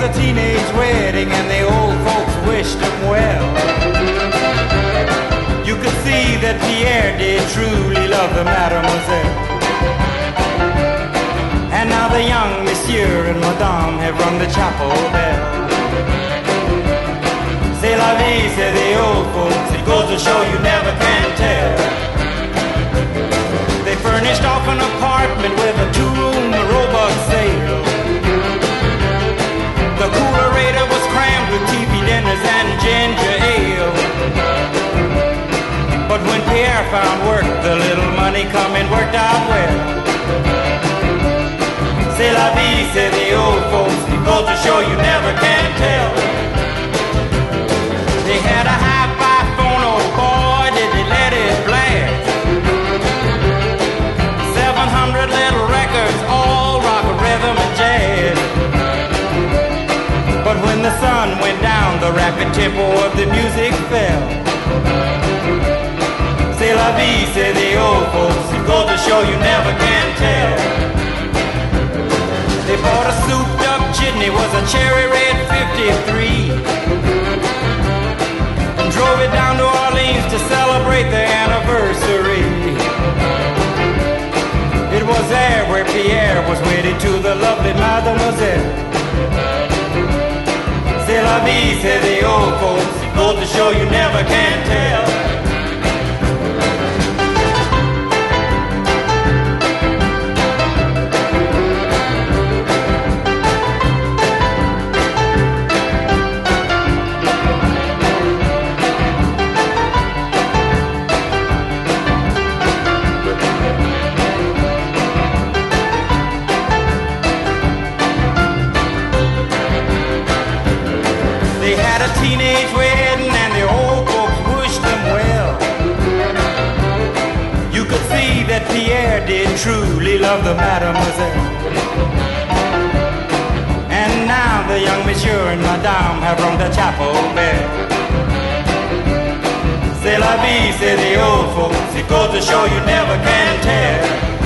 a teenage wedding and the old folks wished him well. You could see that Pierre did truly love the mademoiselle. And now the young monsieur and madame have rung the chapel bell. C'est la vie, say the old folks, it goes to show you never can tell. They furnished off an apartment with a two-room robot sale. The coolerator was crammed with TV dinners and ginger ale. But when Pierre found work, the little money coming worked out well. C'est la vie, say the old folks, it goes to show you never can tell. They had a hi-fi phone, oh boy, did they let it blast. 700 little records, all rock, rhythm, and jazz. But when the sun went down, the rapid tempo of the music fell. C'est la vie, say the old folks, it goes to show you never can tell. They bought a souped-up chitney, was a cherry red 53, and drove it down to Orleans to celebrate their anniversary. It was there where Pierre was wedded to the lovely mademoiselle. C'est la vie, say the old folks, it goes to show you never can tell. They had a teenage wedding and the old folks wished them well. You could see that Pierre did truly love the mademoiselle. And now the young monsieur and madame have rung the chapel bell. C'est la vie, say the old folks, it goes to show you never can tell.